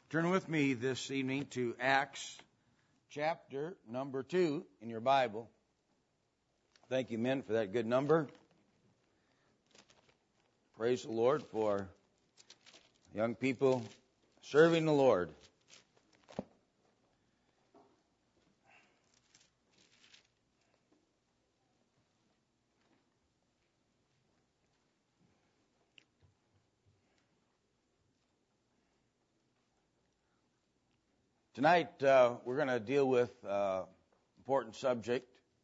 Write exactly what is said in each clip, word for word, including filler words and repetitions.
Turn with me this evening to Acts chapter number two in your Bible. Thank you, men, for that good number. Praise the Lord for young people serving the Lord. Tonight, uh, we're going to deal with an uh, important subject.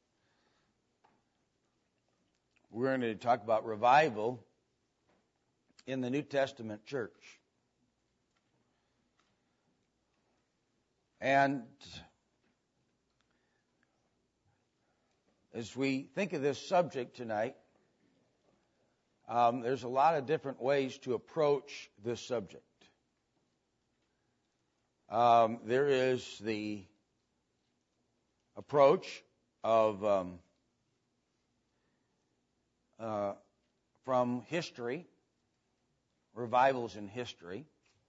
We're going to talk about revival in the New Testament church. And as we think of this subject tonight, um, there's a lot of different ways to approach this subject. Um, there is the approach of um, uh, from history, revivals in history.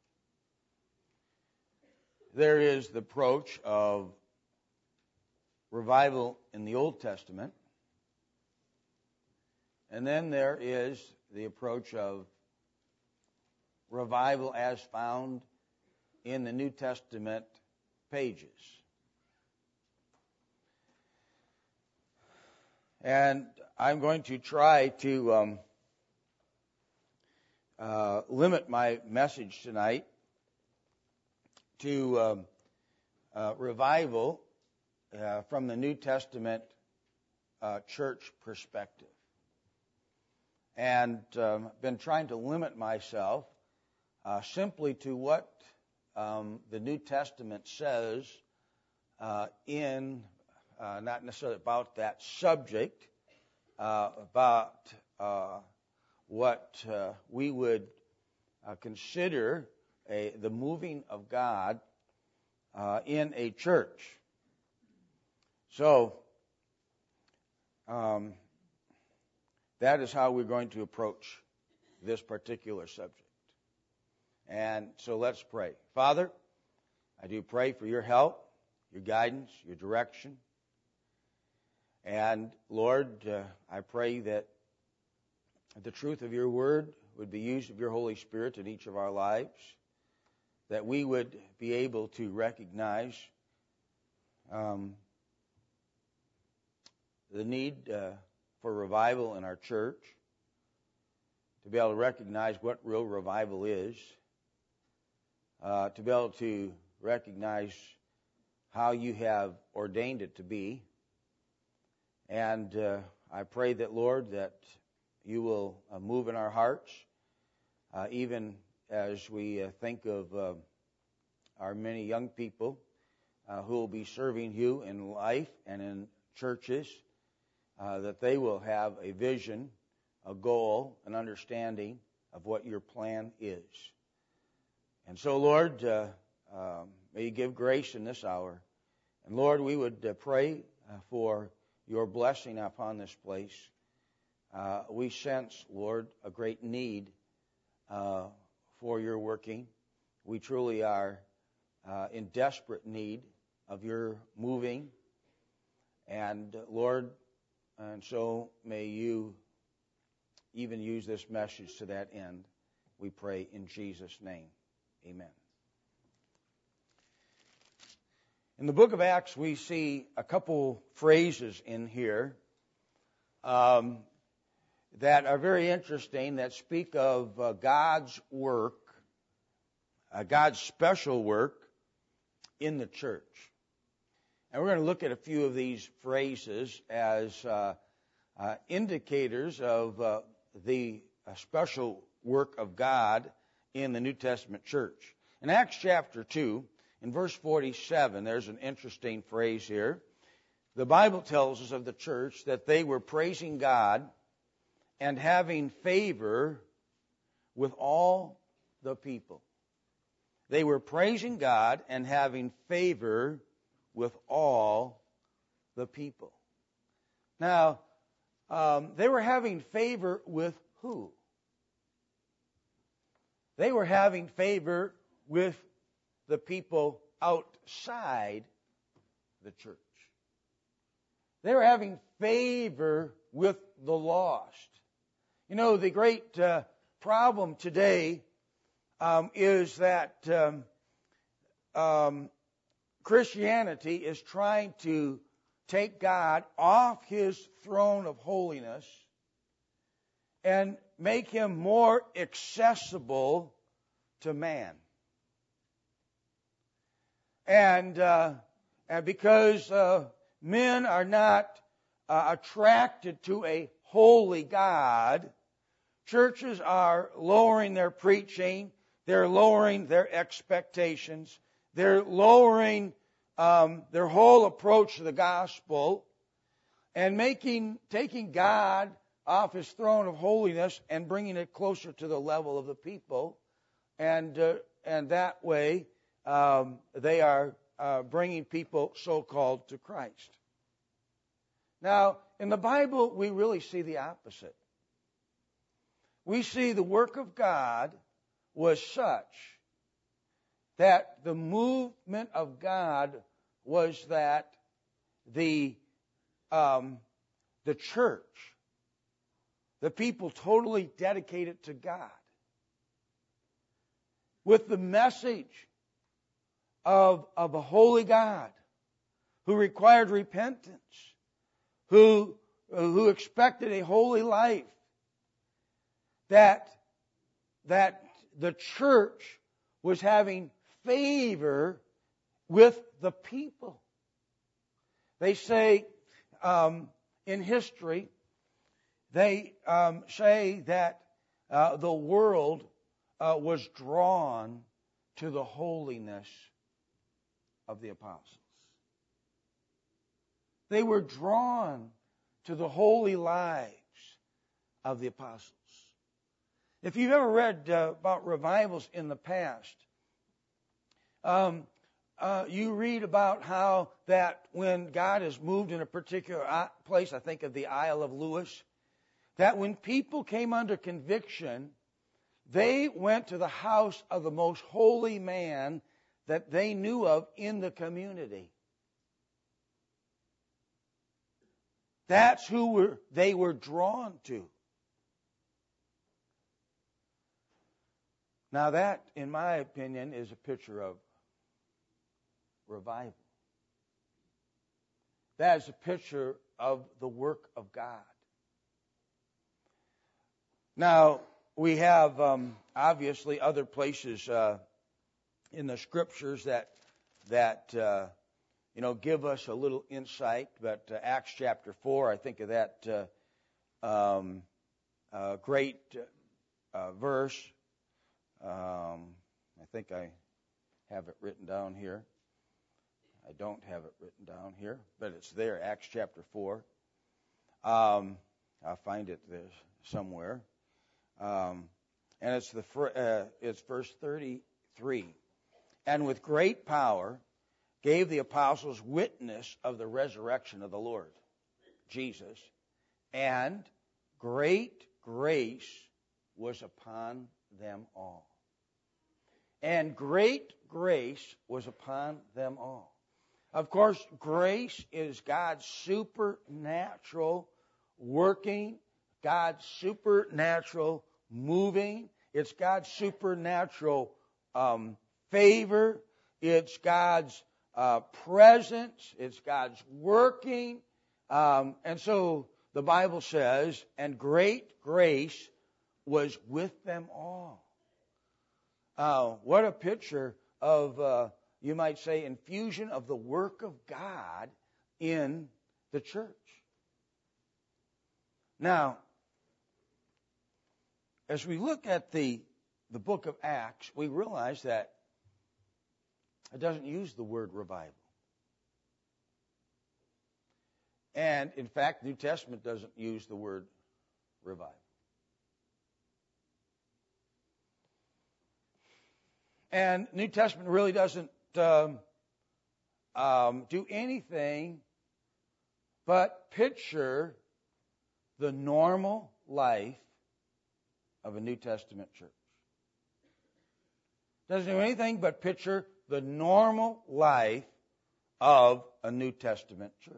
There is the approach of revival in the Old Testament. And then there is the approach of revival as found in the New Testament pages. And I'm going to try to um, uh, limit my message tonight to um, uh, revival uh, from the New Testament uh, church perspective. And um, I've been trying to limit myself uh, simply to what Um, the New Testament says uh, in, uh, not necessarily about that subject, uh, about uh, what uh, we would uh, consider a, the moving of God uh, in a church. So, um, that is how we're going to approach this particular subject. And so let's pray. Father, I do pray for your help, your guidance, your direction. And Lord, uh, I pray that the truth of your word would be used of your Holy Spirit in each of our lives, that we would be able to recognize um, the need uh, for revival in our church, to be able to recognize what real revival is, Uh, to be able to recognize how you have ordained it to be. And uh, I pray that, Lord, that you will uh, move in our hearts, uh, even as we uh, think of uh, our many young people uh, who will be serving you in life and in churches, uh, that they will have a vision, a goal, an understanding of what your plan is. And so, Lord, uh, um, may you give grace in this hour. And, Lord, we would uh, pray uh, for your blessing upon this place. Uh, we sense, Lord, a great need uh, for your working. We truly are uh, in desperate need of your moving. And, uh, Lord, and so may you even use this message to that end. We pray in Jesus' name. Amen. In the book of Acts, we see a couple phrases in here um, that are very interesting, that speak of uh, God's work, uh, God's special work in the church. And we're going to look at a few of these phrases as uh, uh, indicators of uh, the uh, special work of God in the New Testament church. In Acts chapter two, in verse forty-seven, there's an interesting phrase here. The Bible tells us of the church that they were praising God and having favor with all the people. They were praising God and having favor with all the people. Now, um, they were having favor with who? They were having favor with the people outside the church. They were having favor with the lost. You know, the great uh, problem today um, is that um, um, Christianity is trying to take God off His throne of holiness and make Him more accessible to man. And, uh, and because uh, men are not uh, attracted to a holy God, churches are lowering their preaching, they're lowering their expectations, they're lowering um, their whole approach to the gospel, and making taking God off His throne of holiness and bringing it closer to the level of the people, and uh, and that way um, they are uh, bringing people so-called to Christ. Now, in the Bible, we really see the opposite. We see the work of God was such that the movement of God was that the um, the church, the people totally dedicated to God, with the message of, of a holy God who required repentance, who, who expected a holy life, that, that the church was having favor with the people. They say um, in history, they um, say that uh, the world uh, was drawn to the holiness of the apostles. They were drawn to the holy lives of the apostles. If you've ever read uh, about revivals in the past, um, uh, you read about how that when God has moved in a particular place, I think of the Isle of Lewis, that when people came under conviction, they went to the house of the most holy man that they knew of in the community. That's who were, they were drawn to. Now that, in my opinion, is a picture of revival. That is a picture of the work of God. Now, we have um, obviously other places uh, in the Scriptures that that uh, you know give us a little insight. But uh, Acts chapter four, I think of that uh, um, uh, great uh, verse. Um, I think I have it written down here. I don't have it written down here, but it's there. Acts chapter four. Um, I'll find it there somewhere. Um, and it's the uh, it's verse thirty-three. And with great power gave the apostles witness of the resurrection of the Lord Jesus, and great grace was upon them all. And great grace was upon them all. Of course, grace is God's supernatural working, God's supernatural moving. It's God's supernatural um, favor. It's God's uh, presence. It's God's working. Um, and so the Bible says, and great grace was with them all. Uh, what a picture of, uh, you might say, infusion of the work of God in the church. Now, as we look at the, the book of Acts, we realize that it doesn't use the word revival. And, in fact, the New Testament doesn't use the word revival. And New Testament really doesn't um, um, do anything but picture the normal life of a New Testament church. Doesn't do anything but picture the normal life of a New Testament church.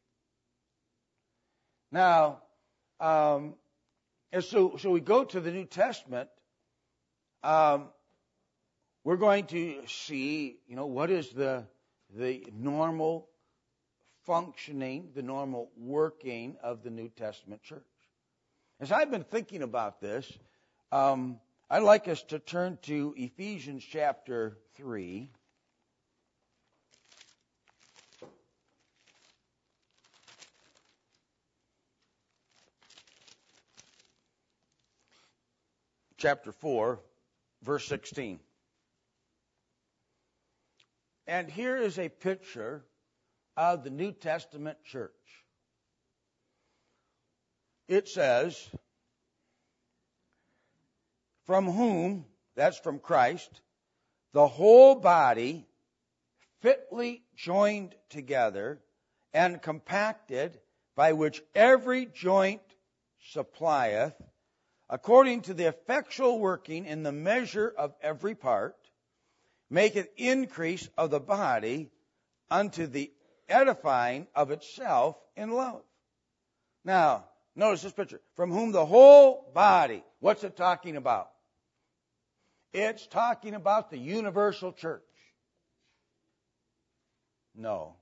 Now, um, and so, so we go to the New Testament. Um, we're going to see, you know, what is the the normal functioning, the normal working of the New Testament church. As I've been thinking about this, um, I'd like us to turn to Ephesians chapter three. Chapter four, verse sixteen. And here is a picture of the New Testament church. It says, from whom, that's from Christ, the whole body, fitly joined together and compacted, by which every joint supplieth, according to the effectual working in the measure of every part, maketh increase of the body unto the edifying of itself in love. Now, notice this picture. From whom the whole body, what's it talking about? It's talking about the universal church. No.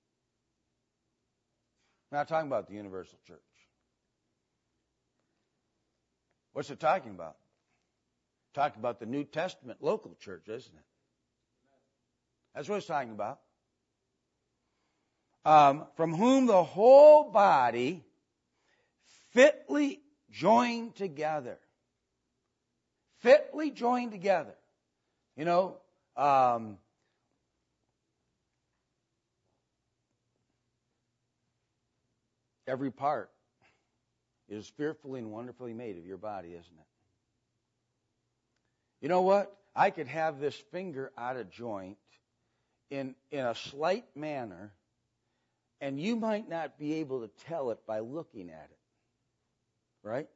Not talking about the universal church. What's it talking about? Talking about the New Testament local church, isn't it? That's what it's talking about. Um, from whom the whole body fitly joined together. Fitly joined together. You know, um, every part is fearfully and wonderfully made of your body, isn't it? You know what? I could have this finger out of joint in, in a slight manner, and you might not be able to tell it by looking at it. Right?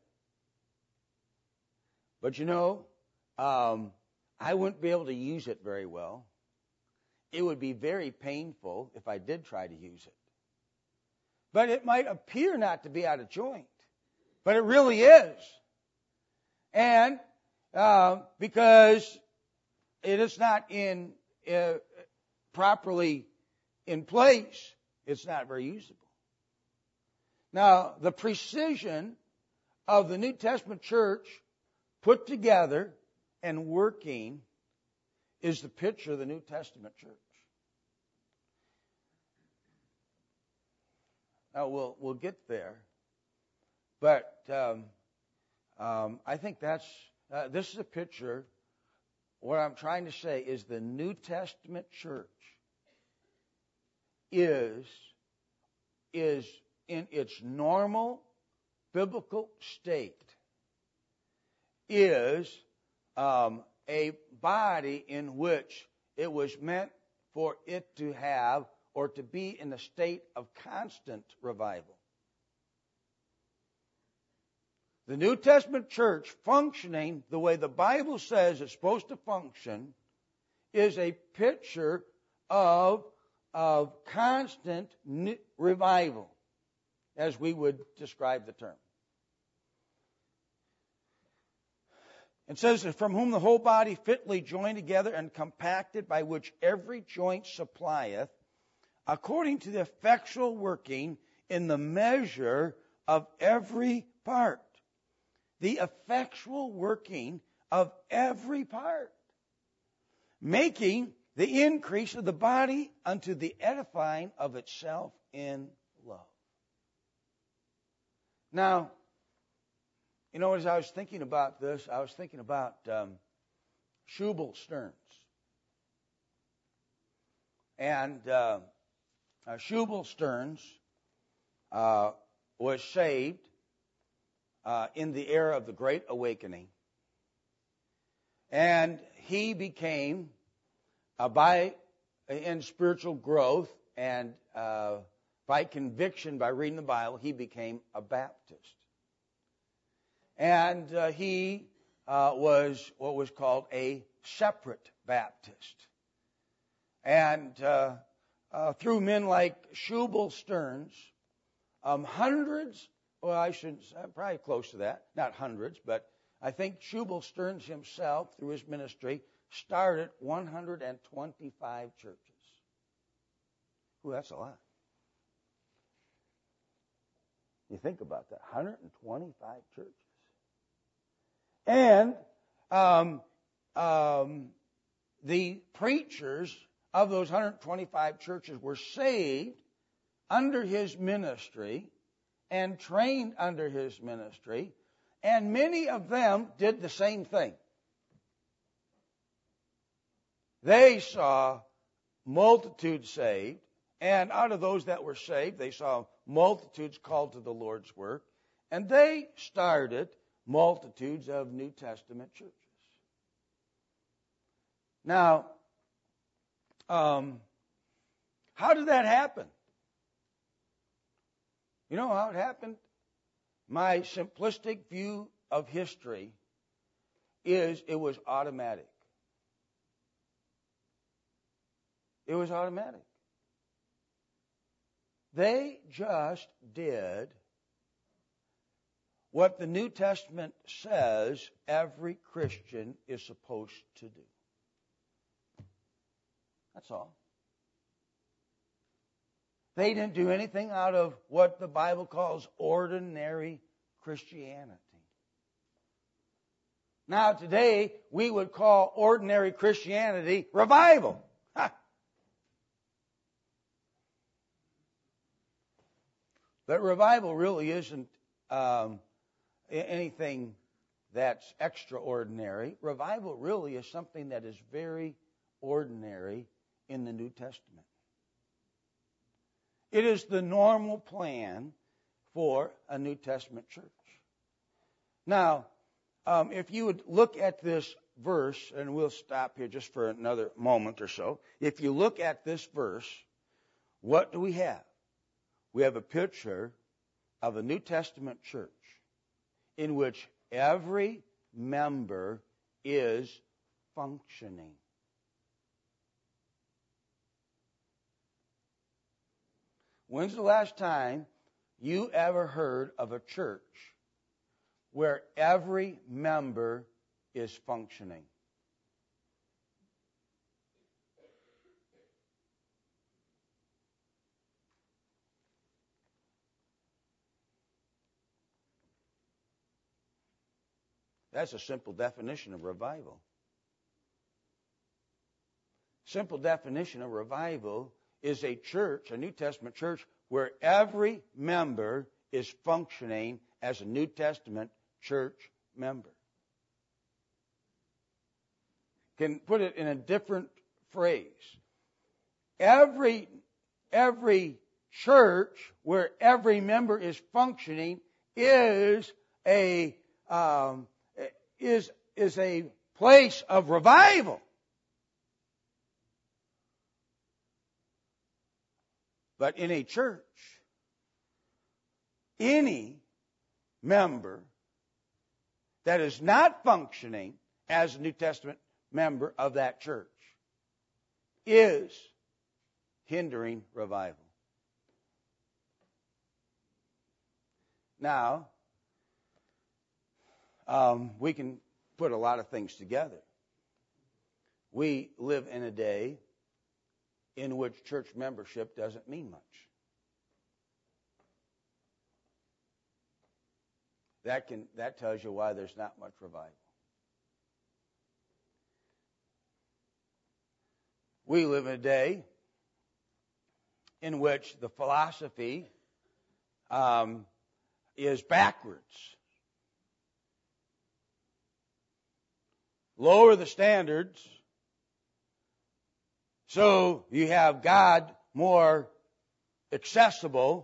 But you know, um, I wouldn't be able to use it very well. It would be very painful if I did try to use it. But it might appear not to be out of joint. But it really is. And uh, because it is not in uh, properly in place, it's not very usable. Now, the precision of the New Testament church put together and working is the picture of the New Testament church. Now, we'll, we'll get there. But um, um, I think that's, uh, this is a picture. What I'm trying to say is the New Testament church is, is in its normal biblical state, is um, a body in which it was meant for it to have or to be in a state of constant revival. The New Testament church functioning the way the Bible says it's supposed to function is a picture of, of constant revival, as we would describe the term. It says, from whom the whole body fitly joined together and compacted, by which every joint supplieth, according to the effectual working in the measure of every part. The effectual working of every part. Making the increase of the body unto the edifying of itself in love. Now, you know, as I was thinking about this, I was thinking about um, Shubal Stearns. And uh, uh, Shubal Stearns uh, was saved uh, in the era of the Great Awakening. And he became, uh, by in spiritual growth and uh, by conviction, by reading the Bible, he became a Baptist. And uh, he uh, was what was called a separate Baptist. And uh, uh, through men like Shubal Stearns, um, hundreds, well, I shouldn't, I'm probably close to that, not hundreds, but I think Shubal Stearns himself, through his ministry, started one hundred twenty-five churches. Ooh, that's a lot. You think about that, one hundred twenty-five churches. And um, um, the preachers of those one hundred twenty-five churches were saved under his ministry and trained under his ministry, and many of them did the same thing. They saw multitudes saved, and out of those that were saved, they saw multitudes called to the Lord's work, and they started multitudes of New Testament churches. Now, um, how did that happen? You know how it happened? My simplistic view of history is it was automatic. It was automatic. They just did what the New Testament says every Christian is supposed to do. That's all. They didn't do anything out of what the Bible calls ordinary Christianity. Now, today, we would call ordinary Christianity revival. Ha! But revival really isn't um, anything that's extraordinary. Revival really is something that is very ordinary in the New Testament. It is the normal plan for a New Testament church. Now, um, if you would look at this verse, and we'll stop here just for another moment or so. If you look at this verse, what do we have? We have a picture of a New Testament church in which every member is functioning. When's the last time you ever heard of a church where every member is functioning? That's a simple definition of revival. Simple definition of revival is a church, a New Testament church, where every member is functioning as a New Testament church member. Can put it in a different phrase. Every, every church where every member is functioning is a um, is is a place of revival. But in a church, any member that is not functioning as a New Testament member of that church is hindering revival. Now, um, we can put a lot of things together. We live in a day in which church membership doesn't mean much. That can that tells you why there's not much revival. We live in a day in which the philosophy um, is backwards. Lower the standards, so you have God more accessible,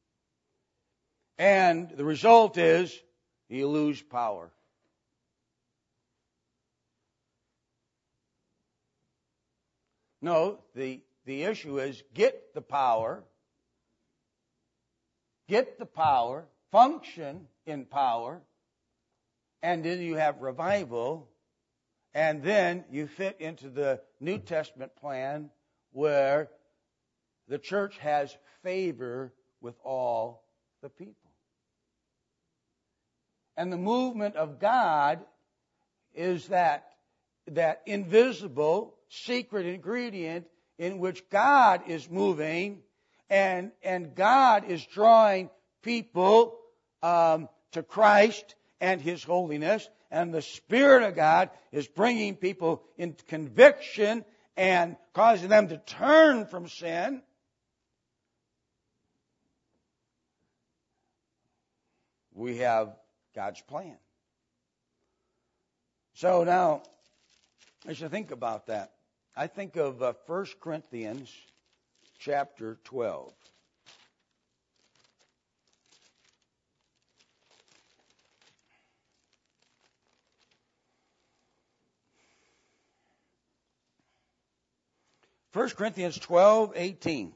and the result is you lose power. No, the, the issue is get the power, get the power, function in power, and then you have revival, And then you fit into the New Testament plan where the church has favor with all the people. And the movement of God is that, that invisible, secret ingredient in which God is moving, and, and God is drawing people um, to Christ and His holiness, and the Spirit of God is bringing people into conviction and causing them to turn from sin. We have God's plan. So now, as you think about that, I think of uh, First Corinthians chapter twelve. First Corinthians twelve eighteen.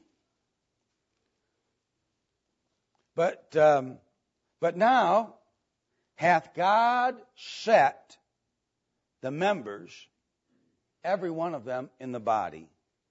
But um, but now hath God set the members, every one of them in the body,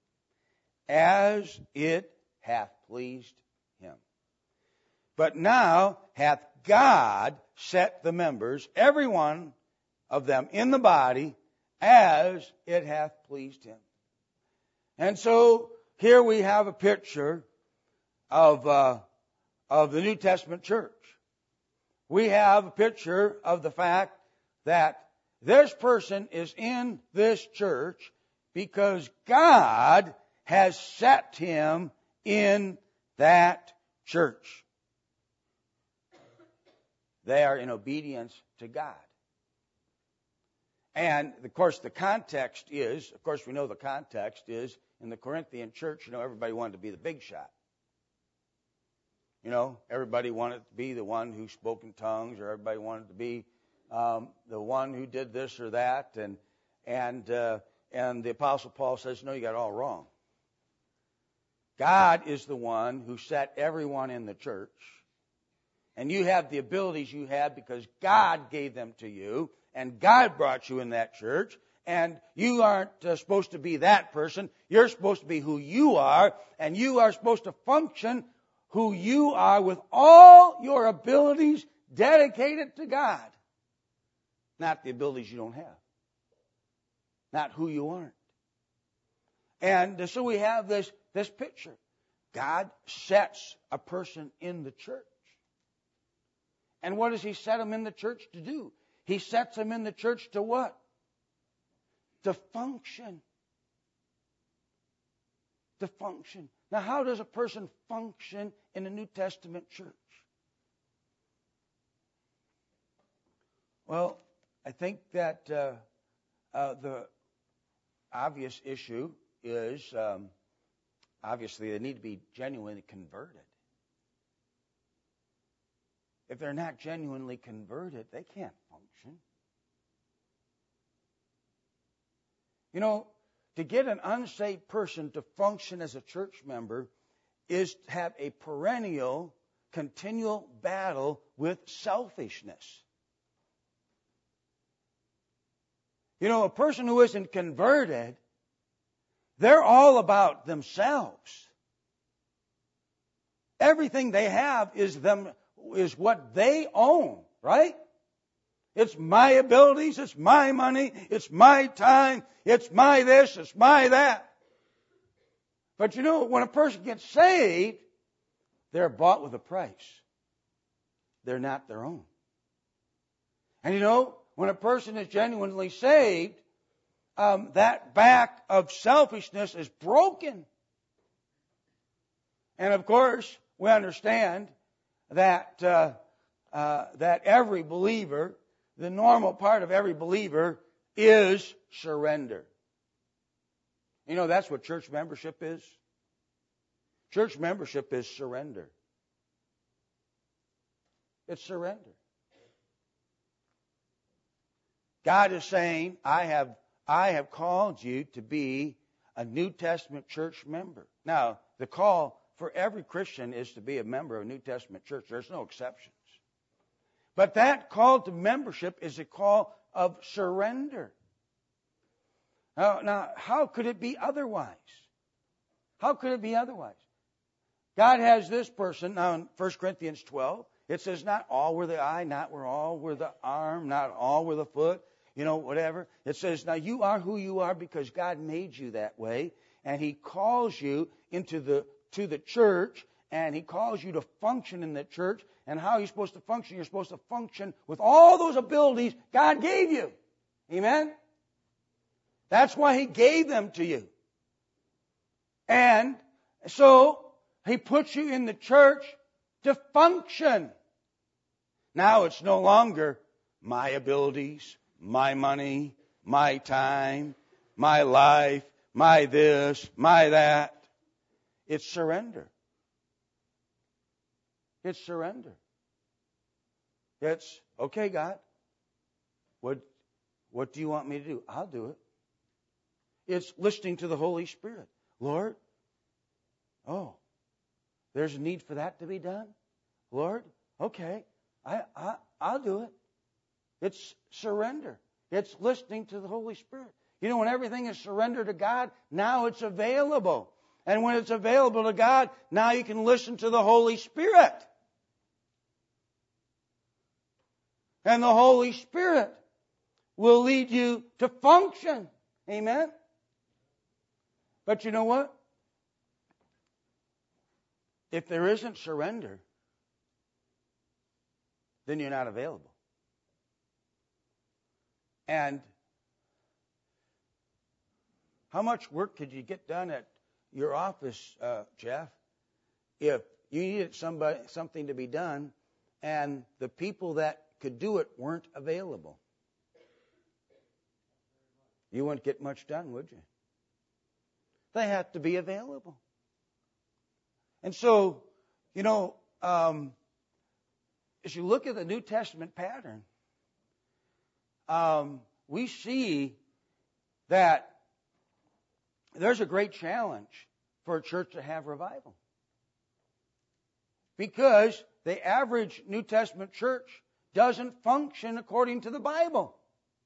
as it hath pleased Him. But now hath God set the members, every one of them in the body, as it hath pleased Him. And so here we have a picture of uh, of the New Testament church. We have a picture of the fact that this person is in this church because God has set him in that church. They are in obedience to God. And, of course, the context is, of course, we know the context is, in the Corinthian church, you know, everybody wanted to be the big shot. You know, everybody wanted to be the one who spoke in tongues, or everybody wanted to be um, the one who did this or that. And and uh, and the Apostle Paul says, no, you got it all wrong. God is the one who set everyone in the church. And you have the abilities you have because God gave them to you. And God brought you in that church. And you aren't uh, supposed to be that person. You're supposed to be who you are. And you are supposed to function who you are with all your abilities dedicated to God. Not the abilities you don't have. Not who you aren't. And uh, so we have this, this picture. God sets a person in the church. And what does He set them in the church to do? He sets them in the church to what? To function. To function. Now, how does a person function in a New Testament church? Well, I think that uh, uh, the obvious issue is, um, obviously, they need to be genuinely converted. If they're not genuinely converted, they can't function. You know, to get an unsaved person to function as a church member is to have a perennial, continual battle with selfishness. You know, a person who isn't converted, they're all about themselves. Everything they have is them is what they own, right? It's my abilities, it's my money, it's my time, it's my this, it's my that. But you know, when a person gets saved, they're bought with a price. They're not their own. And you know, when a person is genuinely saved, um, that back of selfishness is broken. And of course, we understand that uh, uh, that every believer, the normal part of every believer is surrender. You know, that's what church membership is. Church membership is surrender. It's surrender. God is saying, I have, I have called you to be a New Testament church member. Now, the call for every Christian is to be a member of a New Testament church. There's no exceptions. But that call to membership is a call of surrender. Now, now, how could it be otherwise? How could it be otherwise? God has this person, now in First Corinthians twelve, it says not all were the eye, not were all were the arm, not all were the foot, you know, whatever. It says, now you are who you are because God made you that way, and He calls you into the to the church, and He calls you to function in the church. And how are you supposed to function? You're supposed to function with all those abilities God gave you. Amen? That's why He gave them to you. And so He puts you in the church to function. Now it's no longer my abilities, my money, my time, my life, my this, my that. It's surrender. It's surrender. It's, okay, God, what, what do you want me to do? I'll do it. It's listening to the Holy Spirit. Lord, oh, there's a need for that to be done? Lord, okay, I, I, I'll do it. It's surrender. It's listening to the Holy Spirit. You know, when everything is surrendered to God, now it's available. And when it's available to God, now you can listen to the Holy Spirit. And the Holy Spirit will lead you to function. Amen? But you know what? If there isn't surrender, then you're not available. And how much work could you get done at your office, uh, Jeff, if you needed somebody something to be done and the people that could do it weren't available? You wouldn't get much done, would you? They have to be available. And so, you know, um, as you look at the New Testament pattern, um, we see that there's a great challenge for a church to have revival. Because the average New Testament church doesn't function according to the Bible.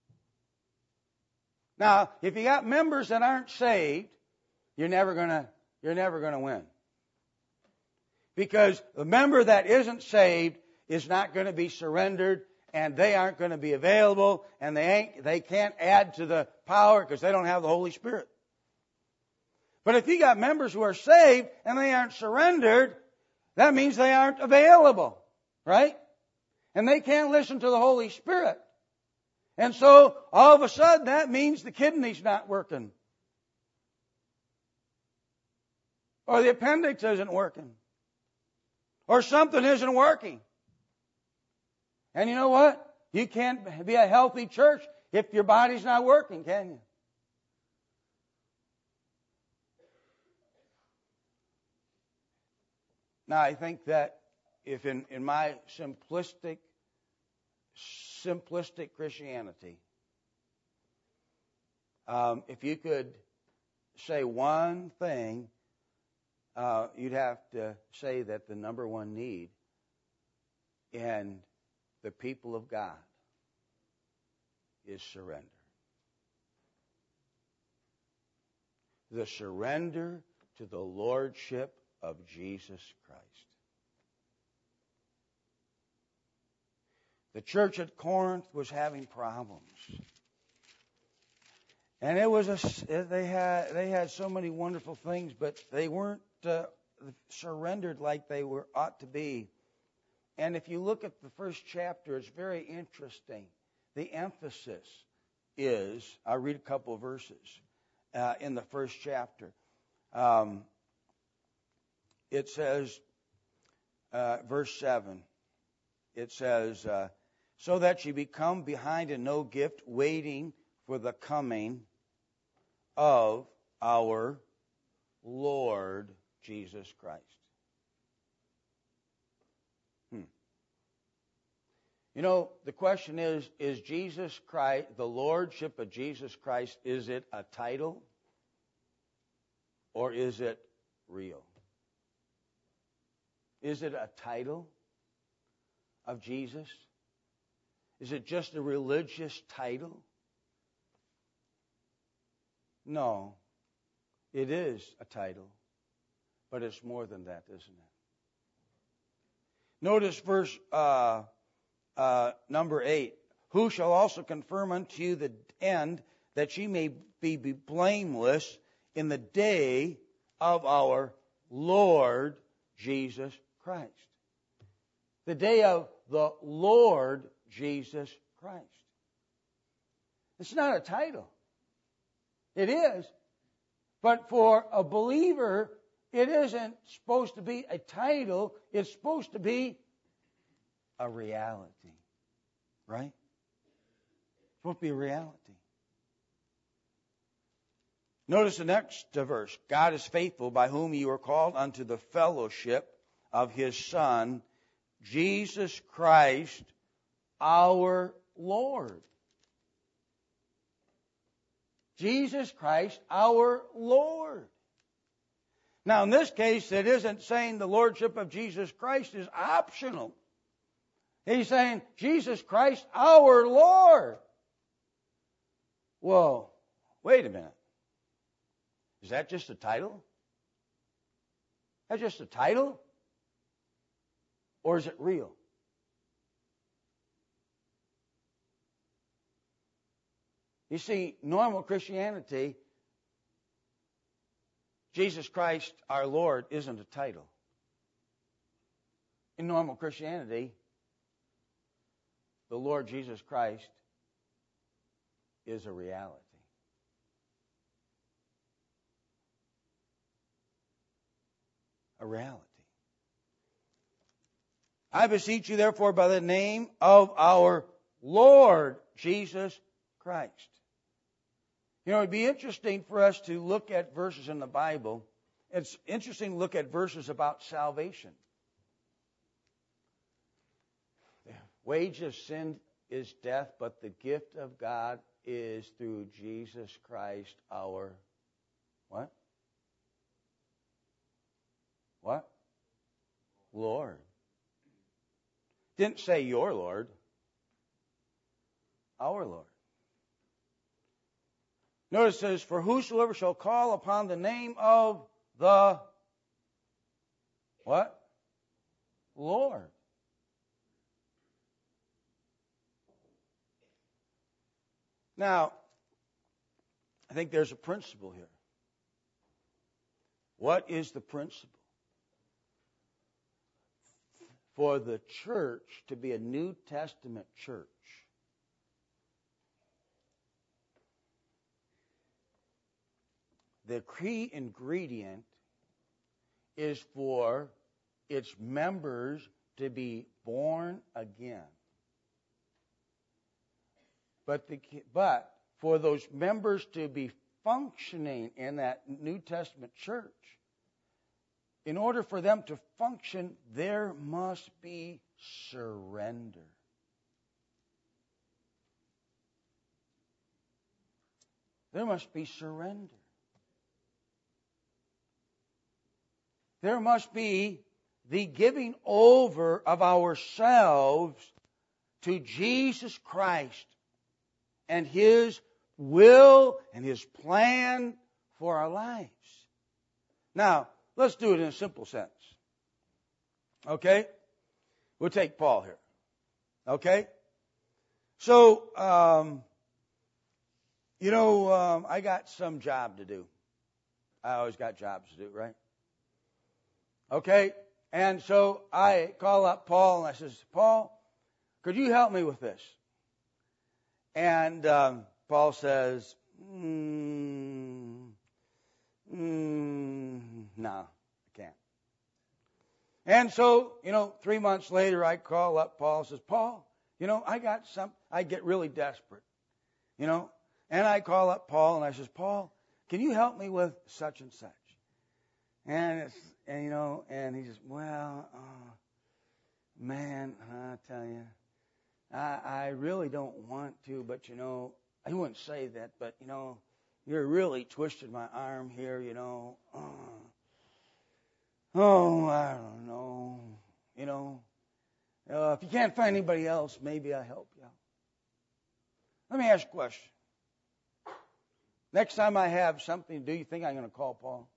Now, if you got members that aren't saved, you're never gonna you're never gonna win. Because the member that isn't saved is not going to be surrendered, and they aren't going to be available, and they ain't they can't add to the power because they don't have the Holy Spirit. But if you got members who are saved and they aren't surrendered, that means they aren't available, right? And they can't listen to the Holy Spirit. And so, all of a sudden, that means the kidney's not working. Or the appendix isn't working. Or something isn't working. And you know what? You can't be a healthy church if your body's not working, can you? Now, I think that if in, in my simplistic, simplistic Christianity, um, if you could say one thing, uh, you'd have to say that the number one need in the people of God is surrender. The surrender to the Lordship of Jesus Christ. The church at Corinth was having problems. And it was a, they had they had so many wonderful things, but they weren't uh, surrendered like they were ought to be. And if you look at the first chapter, it's very interesting. The emphasis is, I'll read a couple of verses uh, in the first chapter. Um, it says, uh, verse seven, it says, uh, so that ye become behind in no gift, waiting for the coming of our Lord Jesus Christ. Hmm. You know, the question is, is Jesus Christ, the Lordship of Jesus Christ, is it a title or is it real? Is it a title of Jesus? Is it just a religious title? No, it is a title, but it's more than that, isn't it? Notice verse uh, uh, number eight. Who shall also confirm unto you the end, that ye may be blameless in the day of our Lord Jesus Christ. The day of the Lord Jesus Christ. It's not a title. It is. But for a believer, it isn't supposed to be a title. It's supposed to be a reality. Right? It's supposed to be a reality. Notice the next verse. God is faithful, by whom you are called unto the fellowship of His Son, Jesus Christ, our Lord. Jesus Christ, our Lord. Now, in this case, it isn't saying the Lordship of Jesus Christ is optional. He's saying, Jesus Christ, our Lord. Whoa, wait a minute. Is that just a title? That's just a title? Or is it real? You see, normal Christianity, Jesus Christ, our Lord, isn't a title. In normal Christianity, the Lord Jesus Christ is a reality. A reality. I beseech you, therefore, by the name of our Lord Jesus Christ. You know, it'd be interesting for us to look at verses in the Bible. It's interesting to look at verses about salvation. The wage of sin is death, but the gift of God is through Jesus Christ our what? What? Lord. Didn't say your Lord. Our Lord. Notice it says, for whosoever shall call upon the name of the what? Lord. Now, I think there's a principle here. What is the principle? For the church to be a New Testament church, the key ingredient is for its members to be born again. But, the, but for those members to be functioning in that New Testament church, in order for them to function, there must be surrender. There must be surrender. There must be the giving over of ourselves to Jesus Christ and His will and His plan for our lives. Now, let's do it in a simple sense. Okay? We'll take Paul here. Okay? So, um, you know, um, I got some job to do. I always got jobs to do, right? Okay? And so I call up Paul and I says, Paul, could you help me with this? And um, Paul says, mm, mm, no, I can't. And so, you know, three months later, I call up Paul and says, Paul, you know, I got some, I get really desperate, you know, and I call up Paul and I says, Paul, can you help me with such and such? And it's, and you know, and he says, well, uh, man, I tell you, I, I really don't want to, but you know, I wouldn't say that, but you know, you're really twisting my arm here, you know. Uh, oh, I don't know, you know. Uh, if you can't find anybody else, maybe I'll help you out. Let me ask you a question. Next time I have something to do, you think I'm going to call Paul?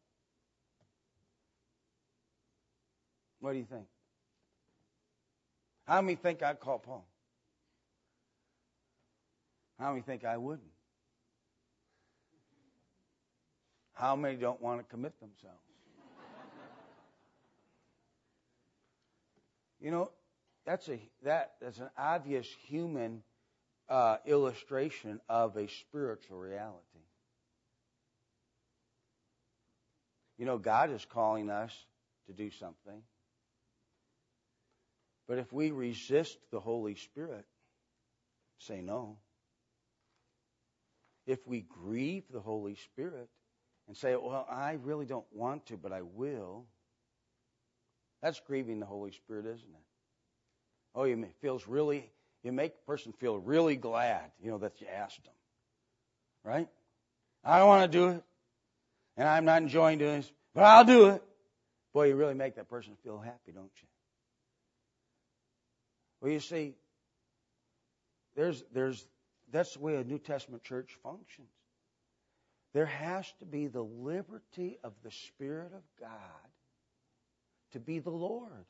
What do you think? How many think I'd call Paul? How many think I wouldn't? How many don't want to commit themselves? You know, that's a that that's an obvious human uh, illustration of a spiritual reality. You know, God is calling us to do something. But if we resist the Holy Spirit, say no. If we grieve the Holy Spirit and say, well, I really don't want to, but I will, that's grieving the Holy Spirit, isn't it? Oh, you feels really, you make a person feel really glad, you know, that you asked them. Right? I don't want to do it, and I'm not enjoying doing this, but I'll do it. Boy, you really make that person feel happy, don't you? Well, you see, there's, there's, that's the way a New Testament church functions. There has to be the liberty of the Spirit of God to be the Lord.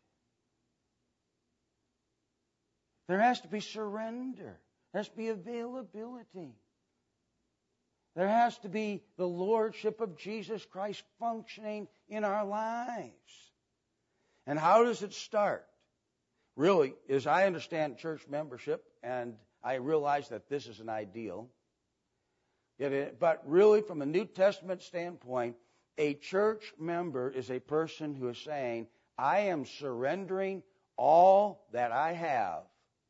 There has to be surrender. There has to be availability. There has to be the Lordship of Jesus Christ functioning in our lives. And how does it start? Really, as I understand church membership, and I realize that this is an ideal, but really from a New Testament standpoint, a church member is a person who is saying, I am surrendering all that I have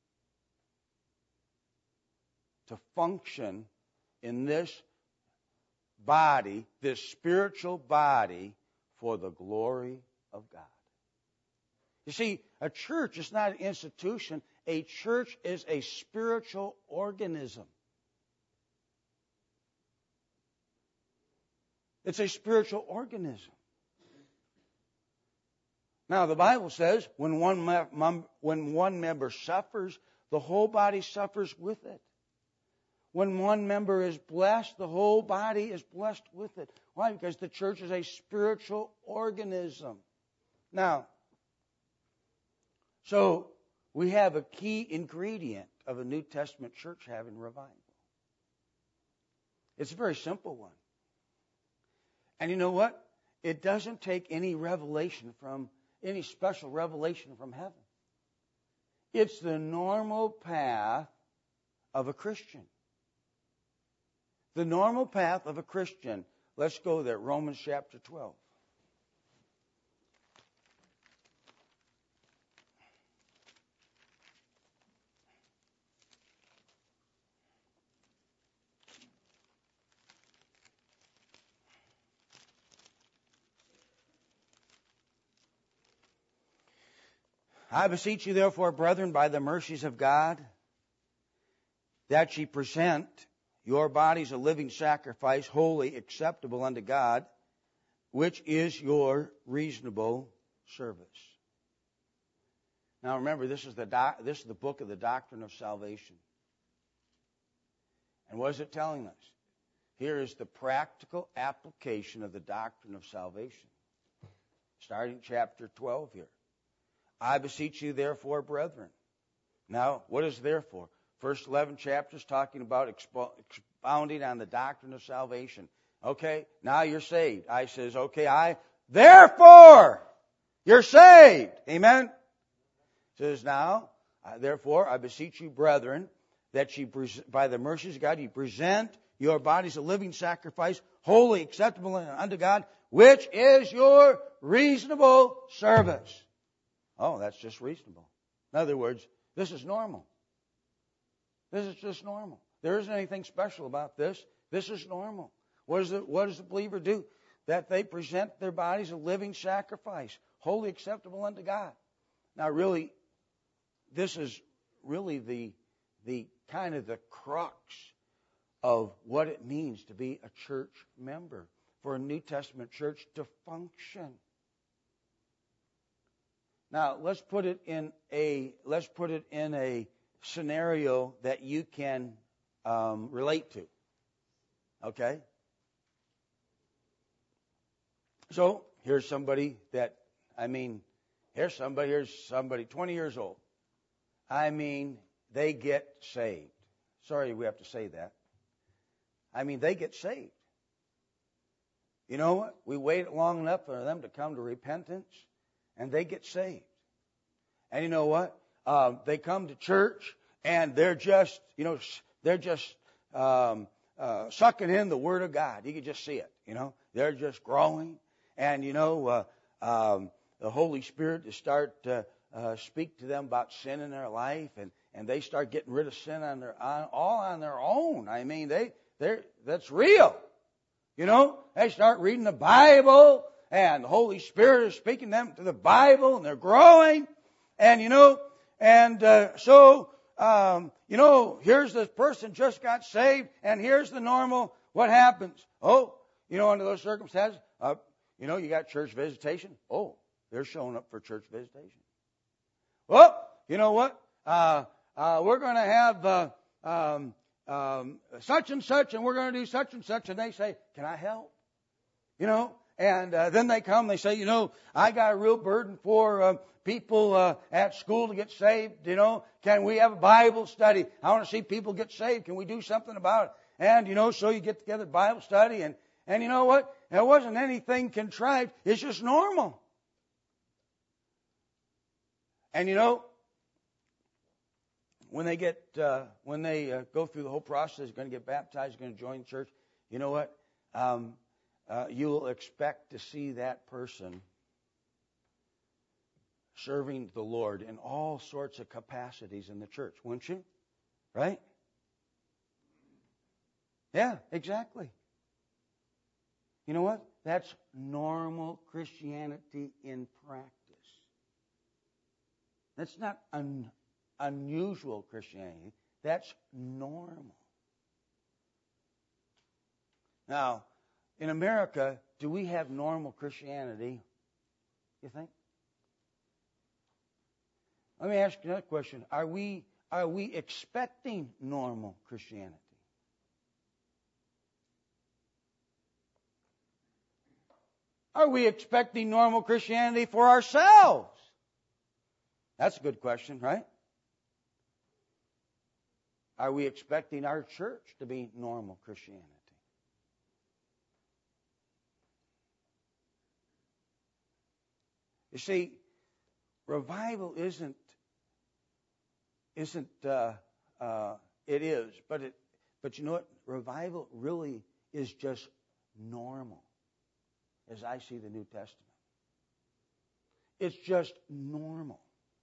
to function in this body, this spiritual body, for the glory of God. You see, a church is not an institution. A church is a spiritual organism. It's a spiritual organism. Now, the Bible says when one, mem- when one member suffers, the whole body suffers with it. When one member is blessed, the whole body is blessed with it. Why? Because the church is a spiritual organism. Now, so we have a key ingredient of a New Testament church having revival. It's a very simple one. And you know what? It doesn't take any revelation from, any special revelation from heaven. It's the normal path of a Christian. The normal path of a Christian. Let's go there. Romans chapter twelve. I beseech you, therefore, brethren, by the mercies of God, that ye present your bodies a living sacrifice, holy, acceptable unto God, which is your reasonable service. Now remember, this is the doc, this is the book of the doctrine of salvation. And what is it telling us? Here is the practical application of the doctrine of salvation. Starting chapter twelve here. I beseech you, therefore, brethren. Now, what is therefore? First eleven chapters talking about expo- expounding on the doctrine of salvation. Okay, now you're saved. I says, okay, I, therefore, you're saved. Amen? Says now, therefore, I beseech you, brethren, that ye, by the mercies of God, ye present your bodies a living sacrifice, holy, acceptable unto God, which is your reasonable service. Oh, that's just reasonable. In other words, this is normal. This is just normal. There isn't anything special about this. This is normal. What does the, what does the believer do? That they present their bodies a living sacrifice, wholly acceptable unto God. Now, really, this is really the, the kind of the crux of what it means to be a church member, for a New Testament church to function. Now, let's put it in a let's put it in a scenario that you can um, relate to. Okay? So here's somebody that, I mean, here's somebody, here's somebody, twenty years old. I mean, they get saved. Sorry we have to say that. I mean, they get saved. You know what? We wait long enough for them to come to repentance, and they get saved. And you know what? Um, they come to church, and they're just, you know, they're just um, uh, sucking in the Word of God. You can just see it, you know. They're just growing. And, you know, uh, um, the Holy Spirit to start to uh, speak to them about sin in their life, and, and they start getting rid of sin on their on, all on their own. I mean, they they're that's real. You know, they start reading the Bible, and the Holy Spirit is speaking them to the Bible, and they're growing. And, you know, and uh, so, um, you know, here's this person just got saved, and here's the normal, what happens? Oh, you know, under those circumstances, uh, you know, you got church visitation. Oh, they're showing up for church visitation. Well, you know what? Uh, uh, we're going to have uh, um, um, such and such, and we're going to do such and such, and they say, can I help? You know, and uh, then they come, they say, you know, I got a real burden for uh, people uh, at school to get saved. You know, can we have a Bible study? I want to see people get saved. Can we do something about it? And, you know, so you get together Bible study, and, and you know what? There wasn't anything contrived. It's just normal. And, you know, when they get, uh, when they uh, go through the whole process, going to get baptized, going to join the church, you know what? Um, uh, you will expect to see that person serving the Lord in all sorts of capacities in the church, wouldn't you? Right? Yeah, exactly. You know what? That's normal Christianity in practice. That's not un, unusual Christianity. That's normal. Now, in America, do we have normal Christianity, you think? Let me ask you another question. Are we, are we expecting normal Christianity? Are we expecting normal Christianity for ourselves? That's a good question, right? Are we expecting our church to be normal Christianity? You see, revival isn't, isn't, uh, uh, it is, but it, but you know what? Revival really is just normal, as I see the New Testament. It's just normal.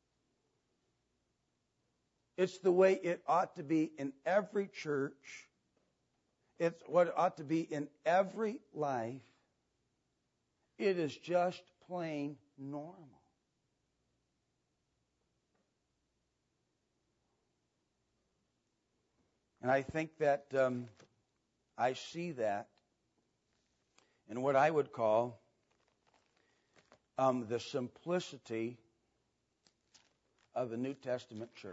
It's the way it ought to be in every church. It's what it ought to be in every life. It is just plain normal. And I think that um, I see that in what I would call um, the simplicity of the New Testament church.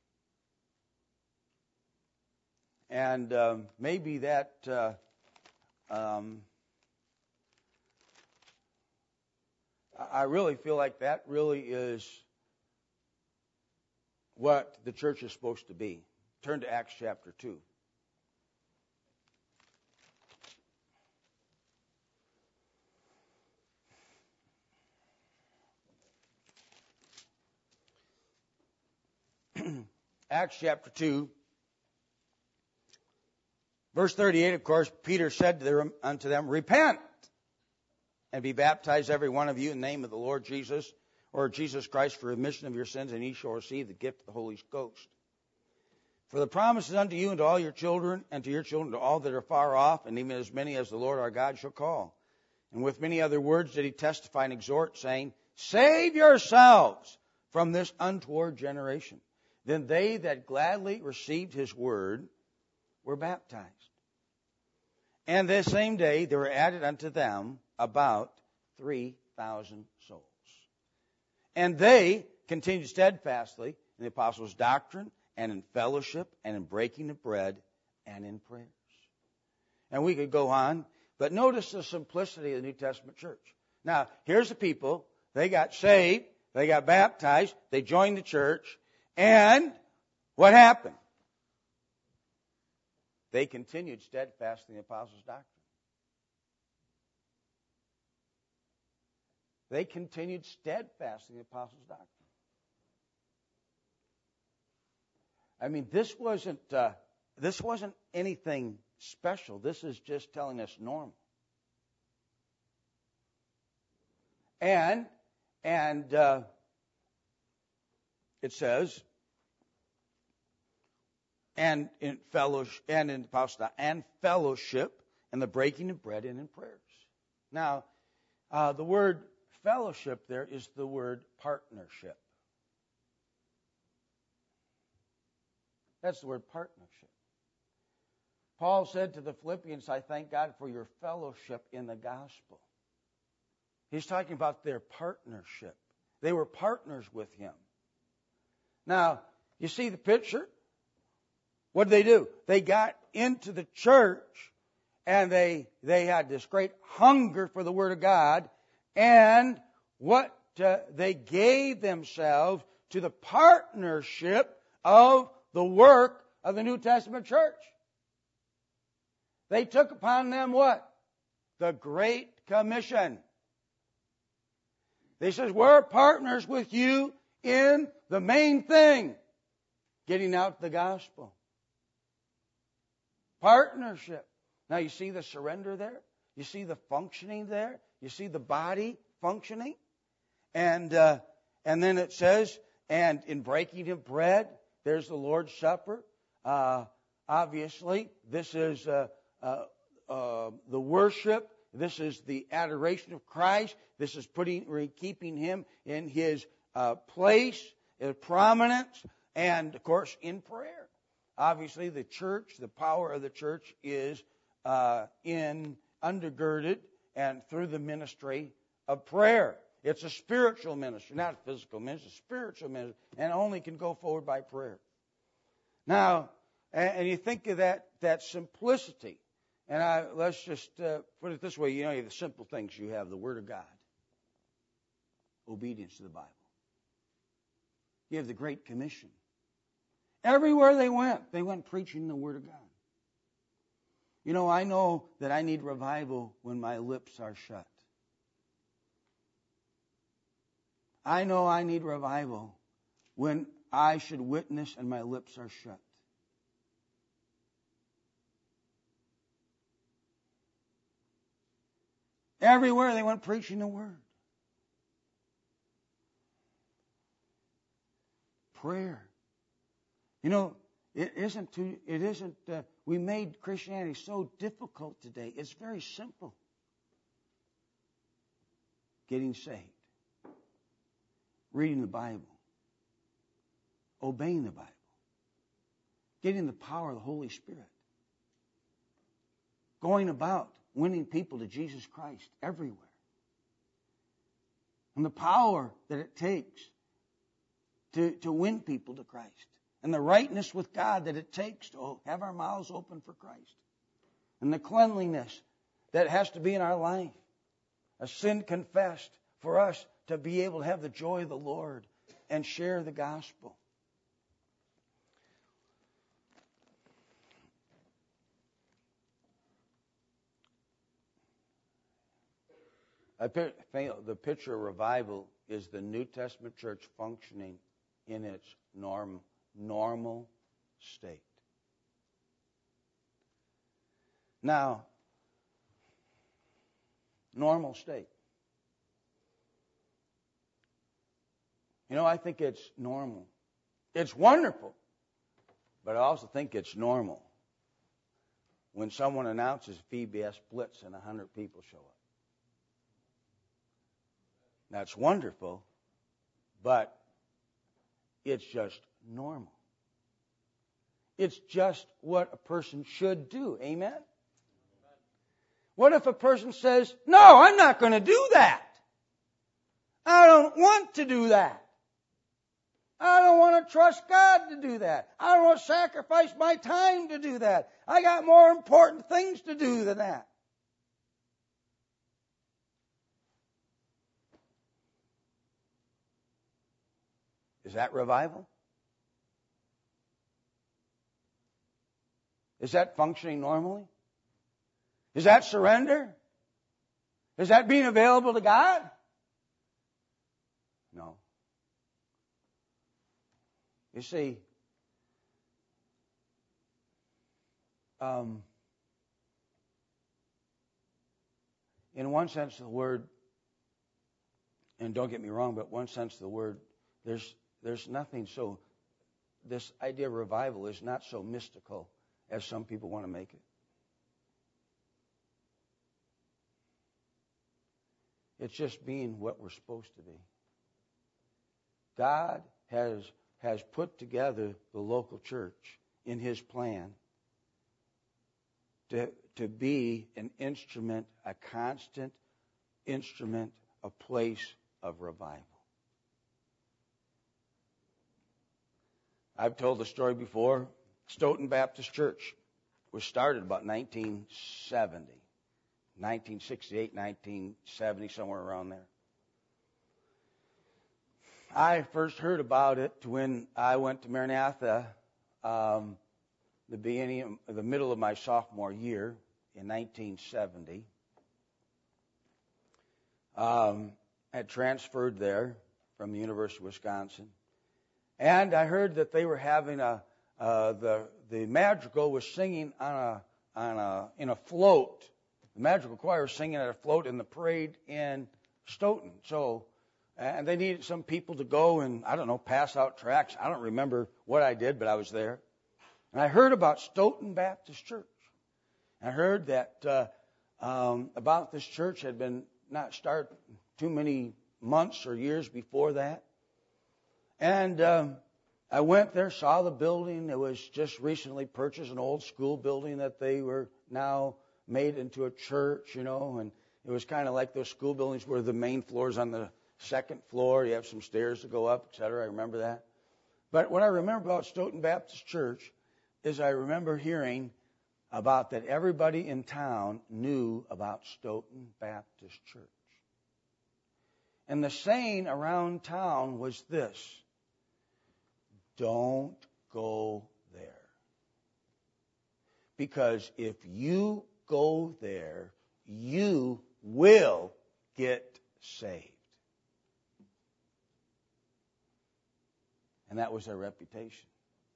And um, maybe that uh, um, I really feel like that really is what the church is supposed to be. Turn to Acts chapter two. Acts chapter two. Verse thirty-eight, of course, Peter said to them, unto them, repent and be baptized every one of you in the name of the Lord Jesus, or Jesus Christ, for remission of your sins, and ye shall receive the gift of the Holy Ghost. For the promise is unto you and to all your children, and to your children, to all that are far off, and even as many as the Lord our God shall call. And with many other words did he testify and exhort, saying, save yourselves from this untoward generation. Then they that gladly received his word were baptized. And this same day there were added unto them about three thousand souls. And they continued steadfastly in the apostles' doctrine, and in fellowship, and in breaking of bread, and in prayers. And we could go on, but notice the simplicity of the New Testament church. Now, here's the people. They got saved. They got baptized. They joined the church. And what happened? They continued steadfast in the apostles' doctrine. They continued steadfast in the apostles' doctrine. I mean, this wasn't uh, this wasn't anything special. This is just telling us normal. And and uh, it says, and in fellowship, and in apostle, and fellowship, and the breaking of bread, and in prayers. Now, uh, the word fellowship there is the word partnership. That's the word partnership. Paul said to the Philippians, I thank God for your fellowship in the gospel. He's talking about their partnership. They were partners with him. Now, you see the picture? What did they do? They got into the church and they they had this great hunger for the Word of God, and what uh, they gave themselves to the partnership of the work of the New Testament church. They took upon them what? The Great Commission. They said, we're partners with you in the main thing, getting out the gospel. Partnership. Now you see the surrender there. You see the functioning there. You see the body functioning. And uh, and then it says, and in breaking of bread, there's the Lord's Supper. Uh, obviously, this is uh, uh, uh, the worship. This is the adoration of Christ. This is putting, keeping Him in His uh, place, in prominence, and of course in prayer. Obviously, the church, the power of the church is uh, in undergirded and through the ministry of prayer. It's a spiritual ministry, not a physical ministry, a spiritual ministry, and only can go forward by prayer. Now, and you think of that that simplicity, and I, let's just uh, put it this way: you know, you have the simple things. You have the Word of God, obedience to the Bible. You have the Great Commission. Everywhere they went, they went preaching the Word of God. You know, I know that I need revival when my lips are shut. I know I need revival when I should witness and my lips are shut. Everywhere they went preaching the Word. Prayer. You know, it isn't too, it isn't, uh, we made Christianity so difficult today. It's very simple. Getting saved. Reading the Bible. Obeying the Bible. Getting the power of the Holy Spirit. Going about winning people to Jesus Christ everywhere. And the power that it takes to, to win people to Christ. And the rightness with God that it takes to have our mouths open for Christ. And the cleanliness that has to be in our life. A sin confessed for us to be able to have the joy of the Lord and share the gospel. I think the picture of revival is the New Testament church functioning in its norm, normal state. Now, normal state. You know, I think it's normal. It's wonderful, but I also think it's normal when someone announces V B S Blitz and a hundred people show up. That's wonderful, but it's just normal. It's just what a person should do. Amen? What if a person says, no, I'm not going to do that. I don't want to do that. I don't want to trust God to do that. I don't want to sacrifice my time to do that. I got more important things to do than that. Is that revival? Is that functioning normally? Is that surrender? Is that being available to God? No. You see, um, in one sense of the word, and don't get me wrong, but one sense of the word, there's there's nothing so, this idea of revival is not so mystical as some people want to make it. It's just being what we're supposed to be. God has has put together the local church in His plan to, to be an instrument, a constant instrument, a place of revival. I've told the story before. Stoughton Baptist Church was started about nineteen seventy. nineteen sixty-eight, nineteen seventy, somewhere around there. I first heard about it when I went to Maranatha, um, the beginning, the middle of my sophomore year in nineteen seventy. Um, I had transferred there from the University of Wisconsin, and I heard that they were having a uh, the the madrigal was singing on a on a in a float. The madrigal choir was singing at a float in the parade in Stoughton. So, and they needed some people to go and, I don't know, pass out tracts. I don't remember what I did, but I was there. And I heard about Stoughton Baptist Church. I heard that uh, um, about this church had been not started too many months or years before that. And um, I went there, saw the building. It was just recently purchased, an old school building that they were now made into a church, you know, and it was kind of like those school buildings where the main floor is on the second floor. You have some stairs to go up, et cetera. I remember that. But what I remember about Stoughton Baptist Church is I remember hearing about that everybody in town knew about Stoughton Baptist Church. And the saying around town was this: don't go there. Because if you go there, you will get saved. And that was their reputation.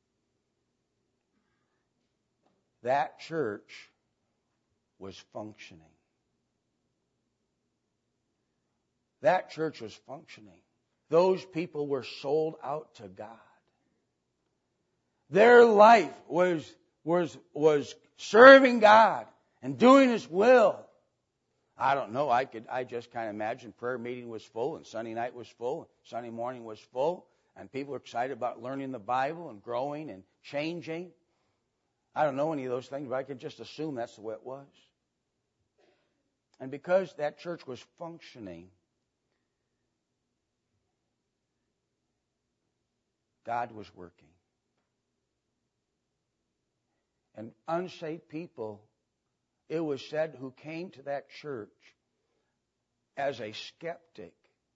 That church was functioning. That church was functioning. Those people were sold out to God. Their life was, was, was serving God and doing His will. I don't know. I could. I just kind of imagine prayer meeting was full, and Sunday night was full, and Sunday morning was full, and people were excited about learning the Bible and growing and changing. I don't know any of those things, but I can just assume that's the way it was. And because that church was functioning, God was working. And unsaved people, it was said, who came to that church as a skeptic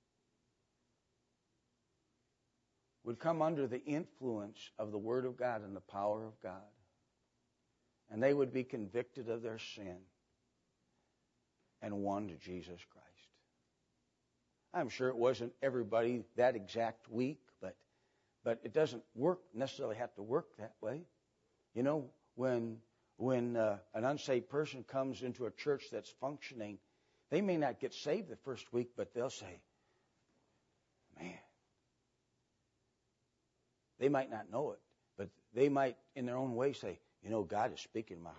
would come under the influence of the Word of God and the power of God. And they would be convicted of their sin and won to Jesus Christ. I'm sure it wasn't everybody that exact week, but but it doesn't work necessarily have to work that way. You know, when when uh, an unsaved person comes into a church that's functioning, they may not get saved the first week, but they'll say, man, they might not know it, but they might in their own way say, you know, God is speaking in my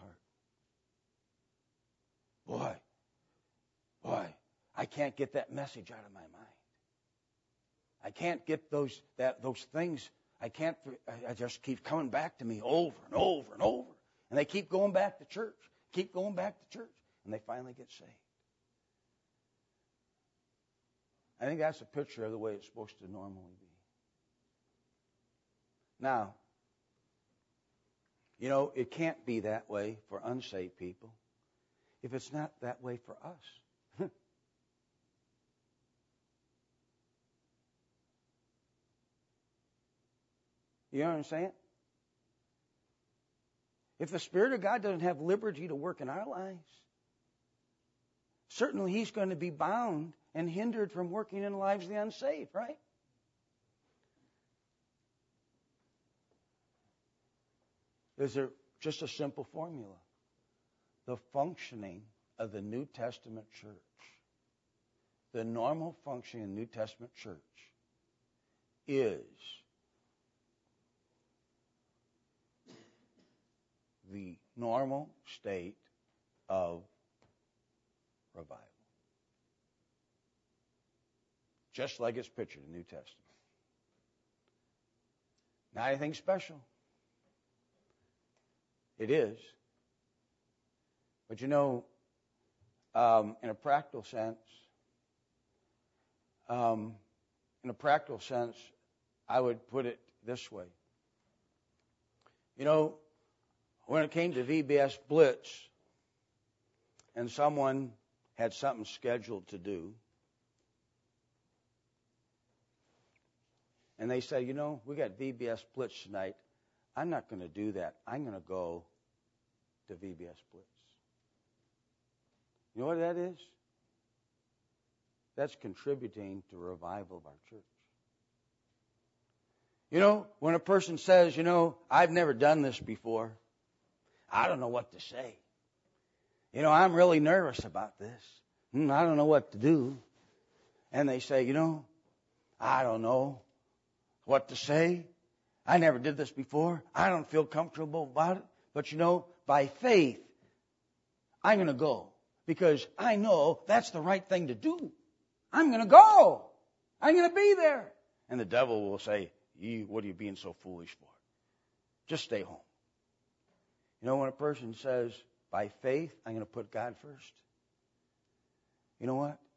heart. Boy, boy, I can't get that message out of my mind. I can't get those that those things. I can't. I just keep coming back to me over and over and over, and they keep going back to church, keep going back to church, and they finally get saved. I think that's a picture of the way it's supposed to normally be. Now, you know, it can't be that way for unsaved people if it's not that way for us. You know what I'm saying? If the Spirit of God doesn't have liberty to work in our lives, certainly He's going to be bound and hindered from working in the lives of the unsaved, right? There's a, just a simple formula. The functioning of the New Testament church, the normal functioning of the New Testament church is the normal state of revival. Just like it's pictured in the New Testament. Not anything special. It is. But you know, um, in a practical sense, um, in a practical sense, I would put it this way. You know, when it came to V B S Blitz, and someone had something scheduled to do, and they say, you know, we got V B S Blitz tonight. I'm not going to do that. I'm going to go to V B S Blitz. You know what that is? That's contributing to revival of our church. You know, when a person says, you know, I've never done this before, I don't know what to say. You know, I'm really nervous about this. Hmm, I don't know what to do. And they say, you know, I don't know what to say. I never did this before. I don't feel comfortable about it. But you know, by faith, I'm going to go. Because I know that's the right thing to do. I'm going to go. I'm going to be there. And the devil will say, you, what are you being so foolish for? Just stay home. You know, when a person says, by faith, I'm going to put God first. You know what?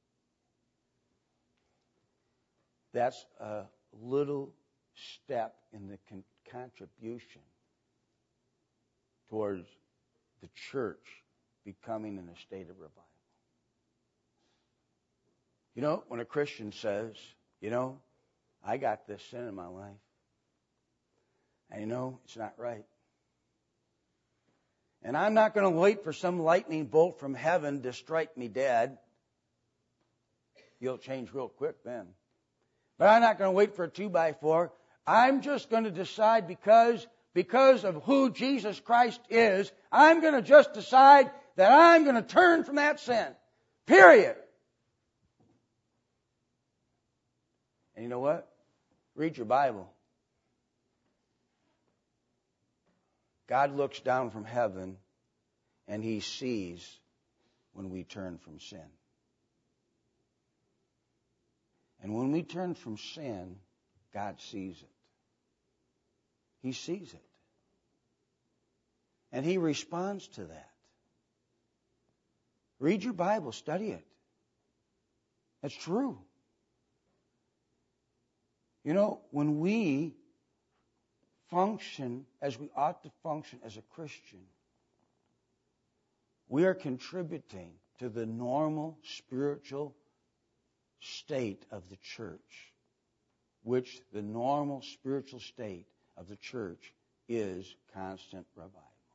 That's a little step in the con- contribution towards the church becoming in a state of revival. You know, when a Christian says, you know, I got this sin in my life, and you know, it's not right. And I'm not going to wait for some lightning bolt from heaven to strike me dead. You'll change real quick then. But I'm not going to wait for a two by four. I'm just going to decide because, because of who Jesus Christ is, I'm going to just decide that I'm going to turn from that sin. Period. And you know what? Read your Bible. God looks down from heaven and He sees when we turn from sin. And when we turn from sin, God sees it. He sees it. And He responds to that. Read your Bible, study it. It's true. You know, when we function as we ought to function as a Christian, we are contributing to the normal spiritual state of the church, which the normal spiritual state of the church is constant revival.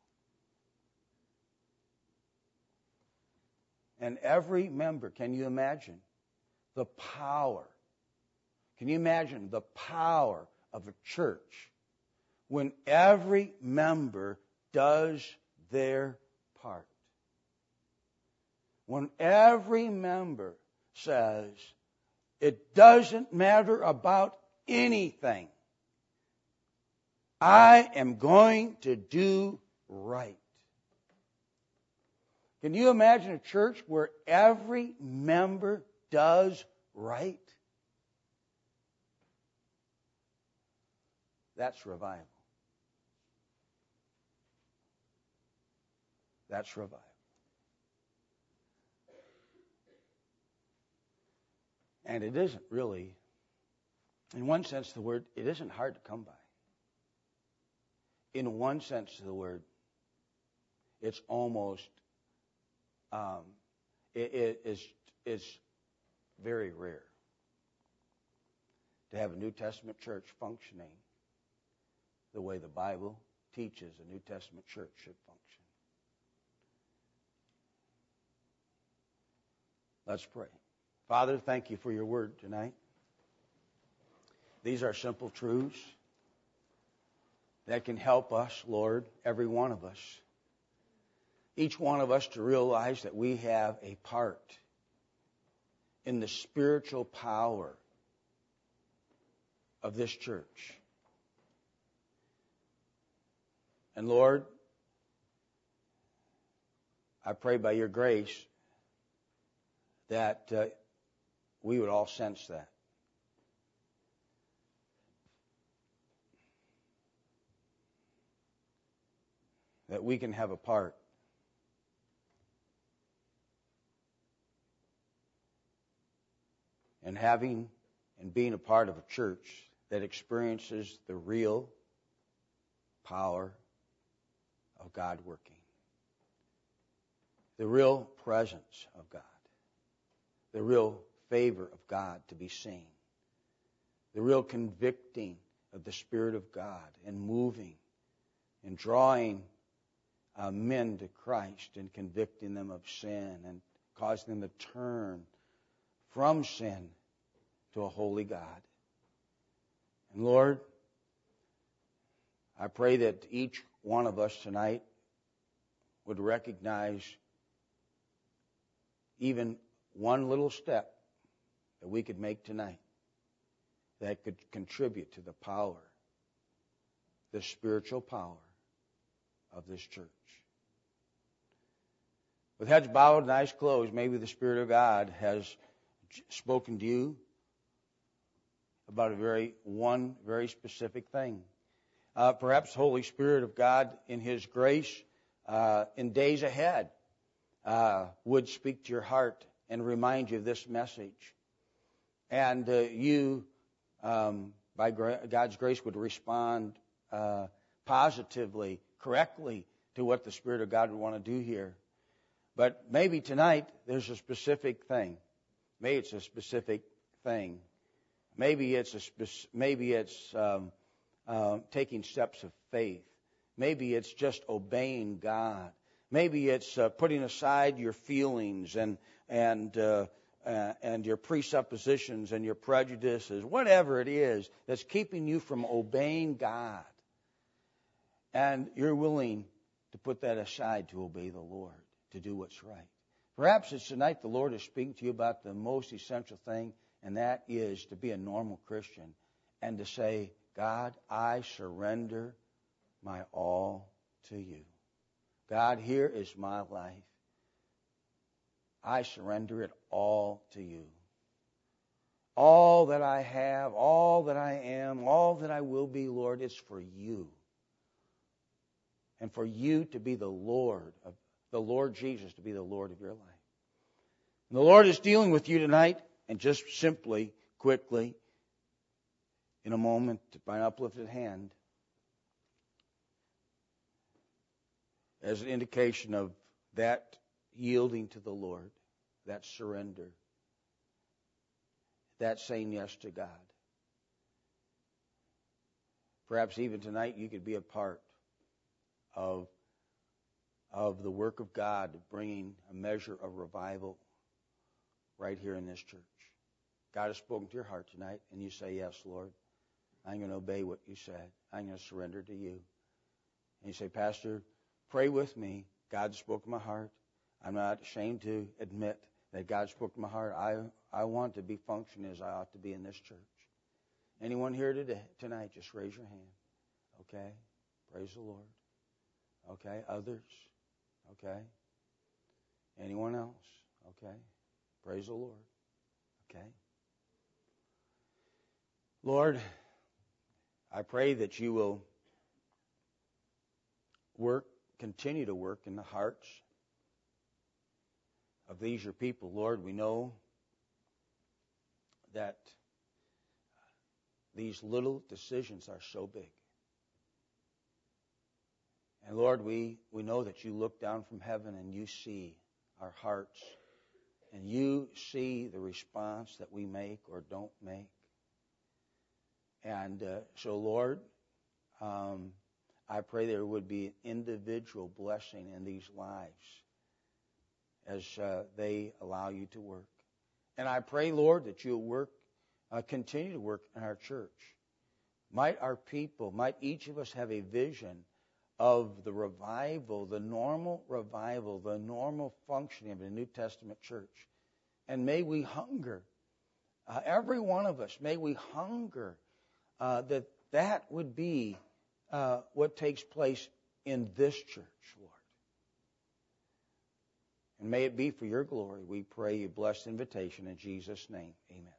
And every member, can you imagine the power? Can you imagine the power of a church when every member does their part? When every member says, it doesn't matter about anything. I am going to do right. Can you imagine a church where every member does right? That's revival. That's revival. And it isn't really, in one sense of the word, it isn't hard to come by. In one sense of the word, it's almost, um, it, it is it's very rare to have a New Testament church functioning the way the Bible teaches a New Testament church should function. Let's pray. Father, thank you for your word tonight. These are simple truths that can help us, Lord, every one of us, each one of us to realize that we have a part in the spiritual power of this church. And Lord, I pray by your grace that uh, we would all sense that. That we can have a part in having and being a part of a church that experiences the real power of God working. The real presence of God. The real favor of God to be seen. The real convicting of the Spirit of God and moving and drawing uh, men to Christ and convicting them of sin and causing them to turn from sin to a holy God. And Lord, I pray that each one of us tonight would recognize even one little step that we could make tonight that could contribute to the power, the spiritual power of this church. With heads bowed and eyes closed, maybe the Spirit of God has spoken to you about a very one very specific thing. Uh, perhaps the Holy Spirit of God, in His grace, uh, in days ahead, uh, would speak to your heart and remind you of this message. And uh, you, um, by gra- God's grace, would respond uh, positively, correctly to what the Spirit of God would want to do here. But maybe tonight there's a specific thing. Maybe it's a specific thing. Maybe it's a spe- maybe it's um, uh, taking steps of faith. Maybe it's just obeying God. Maybe it's uh, putting aside your feelings and and uh, uh, and your presuppositions and your prejudices, whatever it is that's keeping you from obeying God. And you're willing to put that aside to obey the Lord, to do what's right. Perhaps it's tonight the Lord is speaking to you about the most essential thing, and that is to be a normal Christian and to say, God, I surrender my all to you. God, here is my life. I surrender it all to you. All that I have, all that I am, all that I will be, Lord, is for you. And for you to be the Lord, of the Lord Jesus to be the Lord of your life. And the Lord is dealing with you tonight, and just simply, quickly, in a moment, by an uplifted hand, as an indication of that yielding to the Lord, that surrender, that saying yes to God. Perhaps even tonight you could be a part of, of the work of God, bringing a measure of revival right here in this church. God has spoken to your heart tonight, and you say, yes, Lord, I'm going to obey what you said. I'm going to surrender to you. And you say, Pastor, pray with me. God spoke to my heart. I'm not ashamed to admit that God spoke to my heart. I, I want to be functioning as I ought to be in this church. Anyone here today, tonight, just raise your hand. Okay? Praise the Lord. Okay? Others? Okay? Anyone else? Okay? Praise the Lord. Okay? Lord, I pray that you will work, continue to work in the hearts of these your people. Lord, we know that these little decisions are so big. And Lord, we, we know that you look down from heaven and you see our hearts, and you see the response that we make or don't make. And uh, so, Lord, Um, I pray there would be an individual blessing in these lives as uh, they allow you to work. And I pray, Lord, that you'll work, uh, continue to work in our church. Might our people, might each of us have a vision of the revival, the normal revival, the normal functioning of a New Testament church. And may we hunger, uh, every one of us, may we hunger uh, that that would be uh, what takes place in this church, Lord. And may it be for your glory. We pray you bless the invitation in Jesus' name. Amen.